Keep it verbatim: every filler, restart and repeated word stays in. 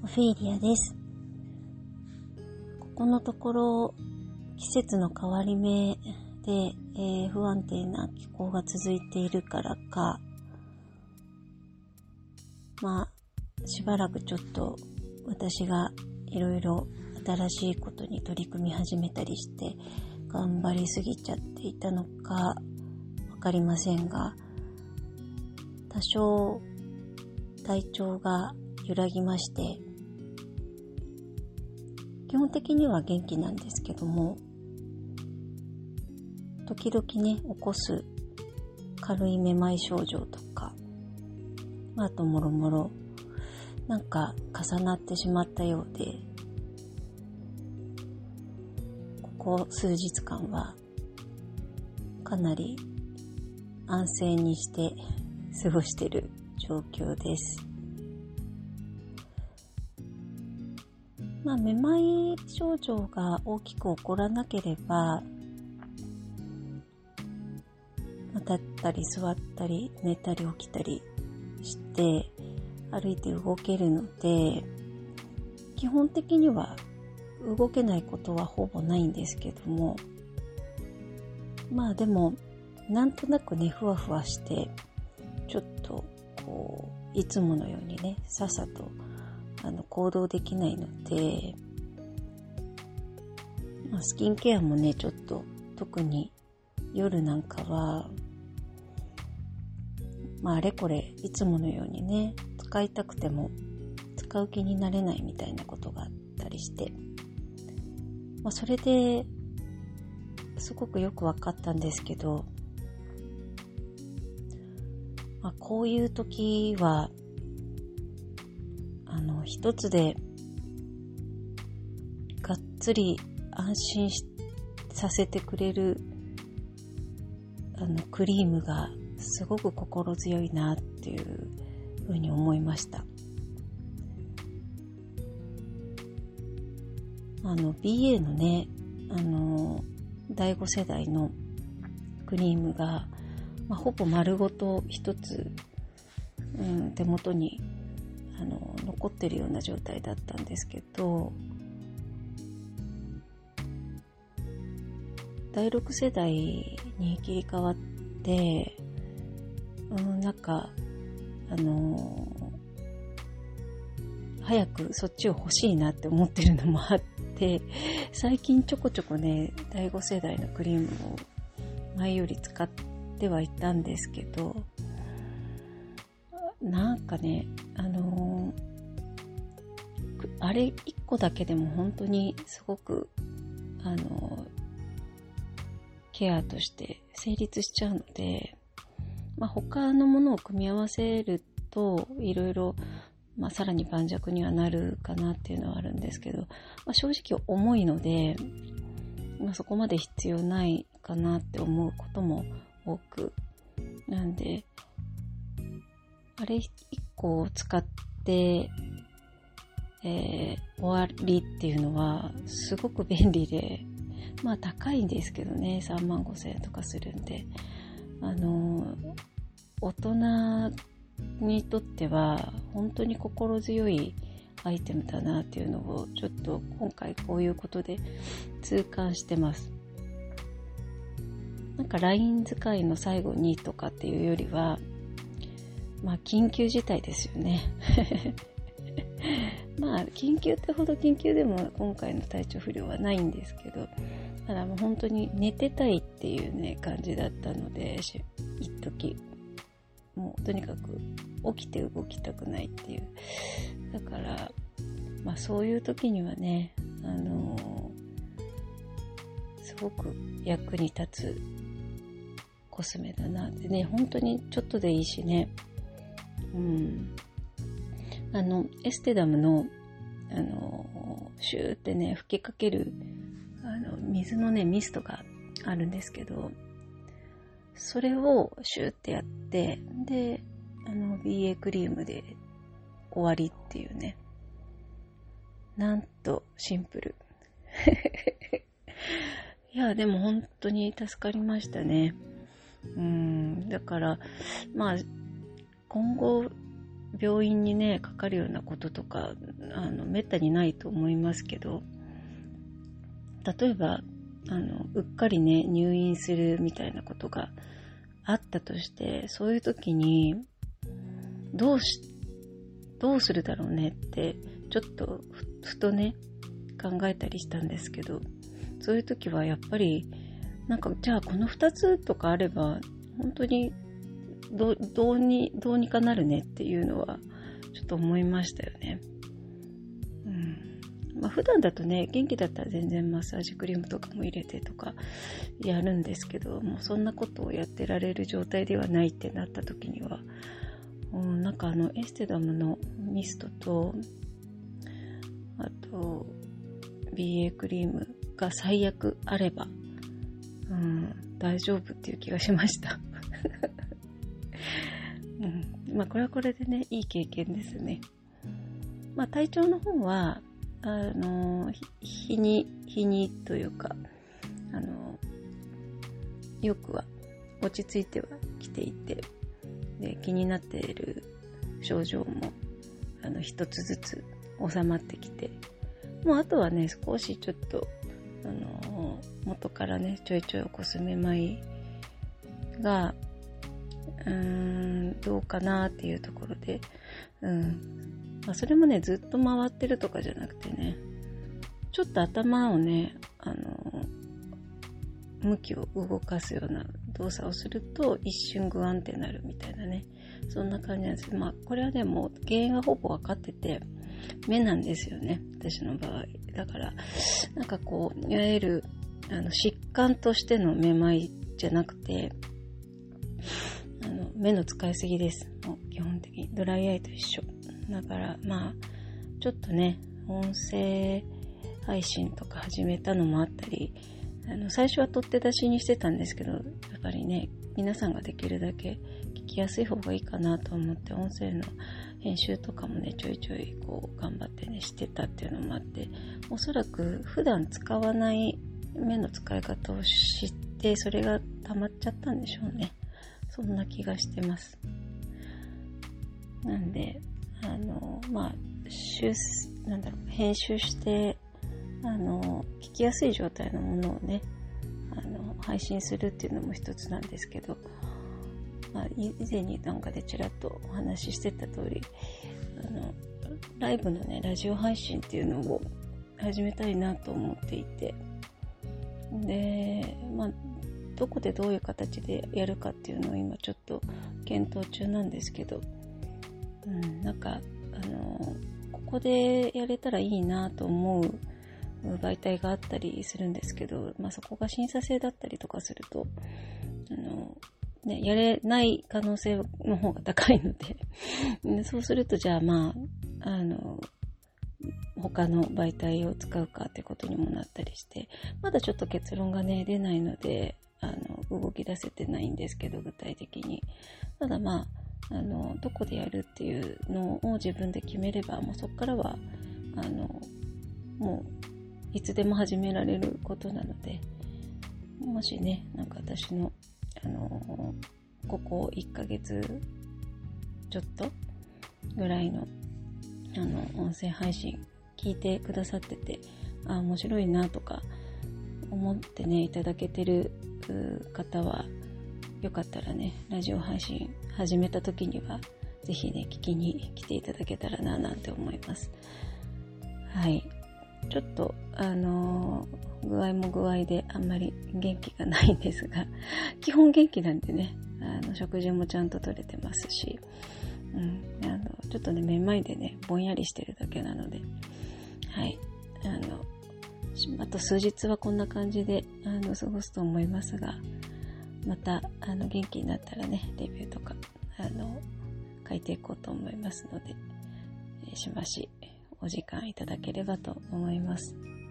オフィーリアです。ここのところ季節の変わり目で、えー、不安定な気候が続いているからか、まあしばらくちょっと私がいろいろ新しいことに取り組み始めたりして頑張りすぎちゃっていたのかわかりませんが、多少体調が揺らぎまして、基本的には元気なんですけども、時々ね起こす軽いめまい症状とか、あともろもろなんか重なってしまったようで、ここ数日間はかなり安静にして過ごしている状況です。まあ、めまい症状が大きく起こらなければ、立ったり座ったり寝たり起きたりして歩いて動けるので、基本的には動けないことはほぼないんですけども、まあでもなんとなくねふわふわしてちょっとこういつものようにねさっさとあの行動できないので、まあ、スキンケアもねちょっと特に夜なんかは、まあ、あれこれいつものようにね使いたくても使う気になれないみたいなことがあったりして、まあ、それですごくよく分かったんですけど、まあ、こういう時はあの一つでがっつり安心しさせてくれるあのクリームがすごく心強いなっていうふうに思いました。あの ビーエー のねあのだいご世代のクリームが、まあ、ほぼ丸ごと一つ、うん、手元にあの残ってるような状態だったんですけど、だいろく世代に切り替わって、うん、なんかあのー、早くそっちを欲しいなって思ってるのもあって、最近ちょこちょこねだいご世代のクリームを前より使ってはいたんですけど、なんかねあのー、あれいっこだけでも本当にすごくあのー、ケアとして成立しちゃうので、まあ、他のものを組み合わせるといろいろ、まあ、さらに盤石にはなるかなっていうのはあるんですけど、まあ、正直重いので、まあ、そこまで必要ないかなって思うことも多く、なんであれいっこを使って、えー、終わりっていうのはすごく便利で、まあ高いんですけどね、さんまんごせんえんとかするんで、あの大人にとっては本当に心強いアイテムだなっていうのをちょっと今回こういうことで痛感してます。なんか ライン 使いの最後にとかっていうよりは、まあ緊急事態ですよねまあ緊急ってほど緊急でも今回の体調不良はないんですけど、ただもう本当に寝てたいっていうね感じだったので、一時もうとにかく起きて動きたくないっていう、だからまあそういう時にはねあのー、すごく役に立つコスメだなってね、本当にちょっとでいいしね、うんあのエステダムのあのシューってね吹きかけるあの水のねミストがあるんですけど、それをシューってやって、であの ビーエー クリームで終わりっていうね、なんとシンプルいやでも本当に助かりましたね。うんだからまあ今後病院にねかかるようなこととかあのめったにないと思いますけど、例えばあのうっかりね入院するみたいなことがあったとして、そういう時にどうしどうするだろうねってちょっと ふ, ふとね考えたりしたんですけど、そういう時はやっぱりなんかじゃあこのふたつとかあれば本当にど う, どうにどうにかなるねっていうのはちょっと思いましたよね。うん、まあ普段だとね元気だったら全然マッサージクリームとかも入れてとかやるんですけど、もうそんなことをやってられる状態ではないってなった時には、うん、なんかあのエステダムのミストとあと ビーエー クリームが最悪あれば、うん、大丈夫っていう気がしました、うん、まあこれはこれでねいい経験ですね。まあ体調の方はあの日に日にというかあのよくは落ち着いてはきていて、で気になっている症状もあの一つずつ収まってきて、もうあとはね少しちょっとあの元からねちょいちょい起こすめまいがうーんどうかなっていうところで、うんまあ、それもねずっと回ってるとかじゃなくてね、ちょっと頭をねあの向きを動かすような動作をすると一瞬グワンってなるみたいなね、そんな感じなんです。まあこれはねもう原因はほぼ分かってて目なんですよね、私の場合。だからなんかこういわゆるあの疾患としてのめまいじゃなくて、あの目の使いすぎです。もう基本的にドライアイと一緒だから、まあちょっとね音声配信とか始めたのもあったり、あの最初は取って出しにしてたんですけど、やっぱりね皆さんができるだけ聞きやすい方がいいかなと思って、音声の編集とかもねちょいちょいこう頑張ってねしてたっていうのもあって、おそらく普段使わない目の使い方を知ってそれが溜まっちゃったんでしょうね。そんな気がしてます。なんであのまあ修なんだろう編集してあの聞きやすい状態のものをねあの配信するっていうのも一つなんですけど、まあ、以前になんかでちらっとお話ししてた通り、あのライブのねラジオ配信っていうのを始めたいなと思っていて、でまあどこでどういう形でやるかっていうのを今ちょっと検討中なんですけど、うん、なんかあのここでやれたらいいなと思う媒体があったりするんですけど、まあ、そこが審査制だったりとかするとあの、ね、やれない可能性の方が高いのでそうするとじゃあまああの他の媒体を使うかってことにもなったりして、まだちょっと結論がね出ないのであの動き出せてないんですけど、具体的にただまああのどこでやるっていうのを自分で決めれば、もうそこからはあのもういつでも始められることなので、もしねなんか私のあのここいっかげつちょっとぐらいのあの音声配信聞いてくださってて、あ面白いなとか思ってねいただけてる方はよかったらねラジオ配信始めた時にはぜひね聞きに来ていただけたらななんて思います。はい、ちょっとあのー、具合も具合であんまり元気がないんですが、基本元気なんでね、あの食事もちゃんと取れてますし、うん、あのちょっとねめまいでねぼんやりしてるだけなので、はいあのあと数日はこんな感じであの過ごすと思いますが、またあの元気になったらねレビューとかあの書いていこうと思いますので、しばしお時間いただければと思います。